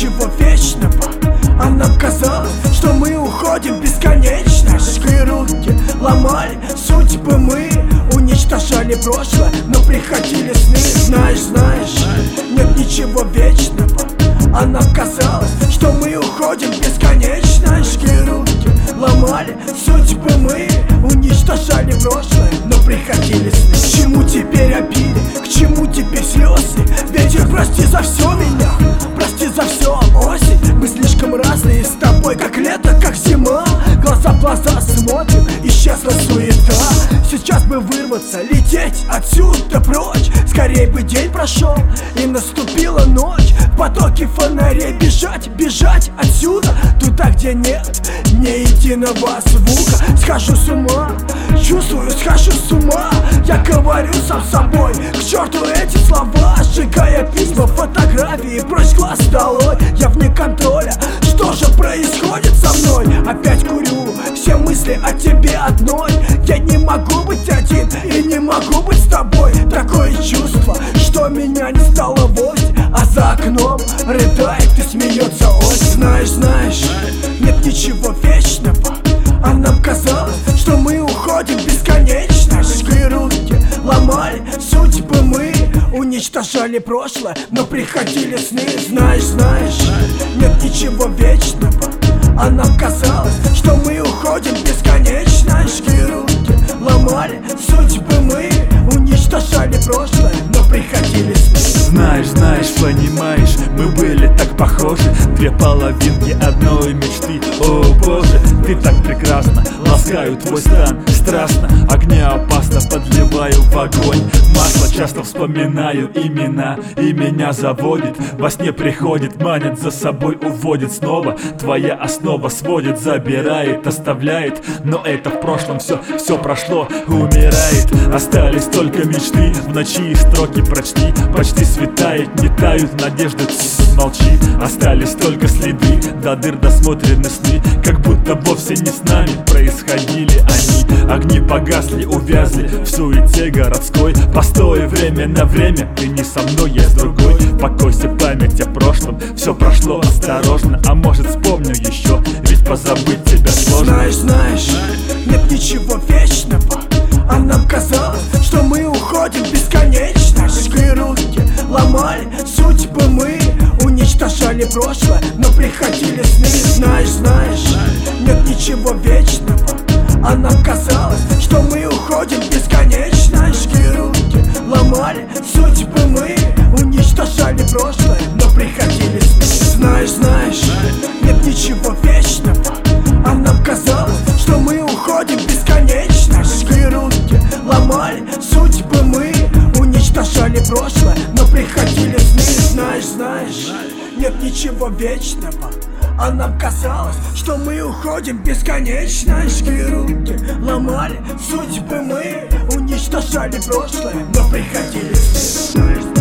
ничего вечного, а нам казалось, что мы уходим бесконечно. Жгли руки, ломали судьбы мы, уничтожали прошлое, но приходили сны. Знаешь, нет ничего вечного, а нам казалось, что мы уходим бесконечно. Жгли руки, ломали судьбы мы, уничтожали прошлое, но приходили сны. К чему теперь обиды, к чему теперь слезы? Ветер, прости за все меня, прости за все, осень. Мы слишком разные с тобой, как лето, как зима. Глаза в глаза смотрим, исчезла суета. Сейчас бы вырваться, лететь отсюда прочь. Скорей бы день прошел и наступила ночь. В потоке фонарей бежать, бежать отсюда, туда, где нет ни единого звука. Схожу с ума, чувствую, схожу с ума. Я говорю сам с собой, к черту эти слова. Сжигая письма, фотографии, прочь глаз долой. Я вне контроля, что же происходит со мной? Опять курю, все мысли о тебе одной. Я не могу быть один и не могу быть с тобой. Такое чувство, что меня не стало вовсе, а за окном рыдает и смеется осень. Знаешь, нет ничего вечного, а нам казалось, что мы уходим бесконечно. Жгли руки, ломали судьбы мы, уничтожали прошлое, но приходили сны. Знаешь, нет ничего вечного, а нам казалось, что мы уходим бесконечно. Жгли руки, ломали судьбы мы, уничтожали прошлое, но приходили сны. Знаешь, понимаешь, мы были так похожи, две половинки одной мечты. О боже, ты так прекрасна, ласкаю твой стан страстно. Огня опасно подливаю в огонь масло, часто вспоминаю имена, и меня заводит. Во сне приходит, манит за собой, уводит снова. Твоя основа сводит, забирает, оставляет. Но это в прошлом, все прошло, умирает. Остались только мечты, в ночи строки прочти. Почти светает, не тают надежды, молчи. Остались только следы, до дыр досмотрены сны, как будто вовсе не с нами происходили они. Огни погасли, увязли в суете городской. Постой, время на время, ты не со мной, я с другой. Покойся, память о прошлом, все прошло осторожно. А может вспомню еще, ведь позабыть тебя сложно. Знаешь, нет ничего вечного, а нам казалось, что мы уходим бесконечно. Жгли руки, ломали судьбы мы, уничтожали прошлое, но приходили сны. Знаешь, нет ничего вечного, а нам казалось, что мы уходим бесконечно. Жгли руки, ломали судьбы мы, уничтожали прошлое, но приходили сны. Знаешь, нет ничего вечного, а нам казалось, что мы уходим бесконечно. Жгли руки, ломали судьбы мы, уничтожали прошлое, но приходили сны. Знаешь, нет ничего вечного, а нам казалось, что мы уходим бесконечно. Жгли руки, ломали судьбы мы, уничтожали прошлое, но приходили сны.